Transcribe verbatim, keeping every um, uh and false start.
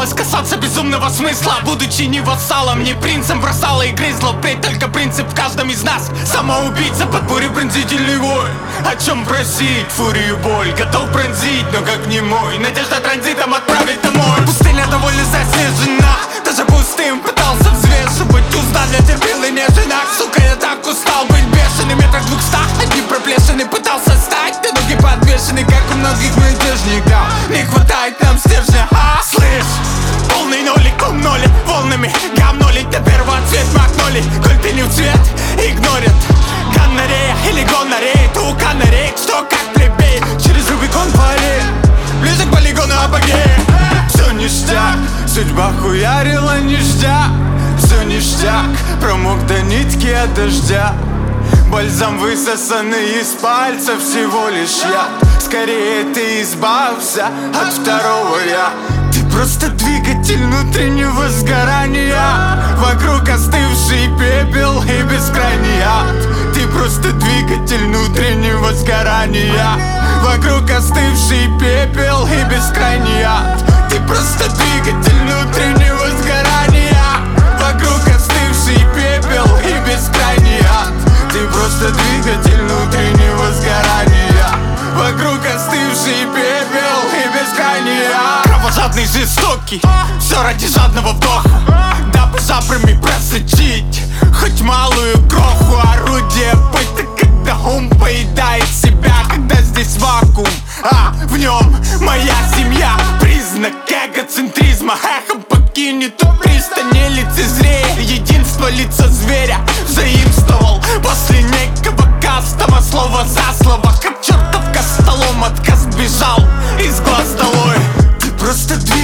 осталось касаться безумного смысла. Будучи не вассалом, не принцем, бросала и грызла впредь только принцип в каждом из нас. Самоубийца под бурей пронзительный вой. О чем просить, фурию боль готов пронзить, но как не мой. Надежда транзитом отправить домой. Пустыня довольно заснежена, даже пустым пытался взвешивать узда для терпелой неженок. Сука, я так устал быть бешеным, метрах двухстах одни проплешины пытался стать, да ноги подвешены, как у многих мятежников. Не хватает нам стержня, а? Слышь, полный нолик умнолит волнами, говнолить до первого цвет магнолий. Коль ты не в цвет, игнорит гонорея или гонорея, то у канареек, что как плебей. Через Рубикон полей, ближе к полигону апогея. Все ништяк, судьба хуярила ништяк. Все ништяк, промок до нитки от дождя. Бальзам высосанный из пальцев, всего лишь я. Скорее ты избавься от второго я. Ты просто двигатель внутреннего сгорания. Вокруг остывший пепел и бескрайний ад. Ты просто двигатель внутреннего сгорания. Вокруг остывший пепел и бескрайний ад. Ты просто двигатель внутреннего сгорания. Вокруг остывший пепел и бескрайний ад. Ты просто двигатель внутреннего сгорания. Вокруг остывший пепел и бескрайний ад. Кровожадный, жестокий, все ради жадного вдоха, дабы жабрами просочить хоть малую кроху. Орудие пыток, когда ум поедает себя, когда здесь вакуум, а в нем моя семья. Признак эгоцентризма эхом покинет у пристани лицезрея. Единство лица зверя заимствовал после некого кастома. Слово за слово, как чертов костолом, отказ бежал из глаз долой. Ты просто двигатель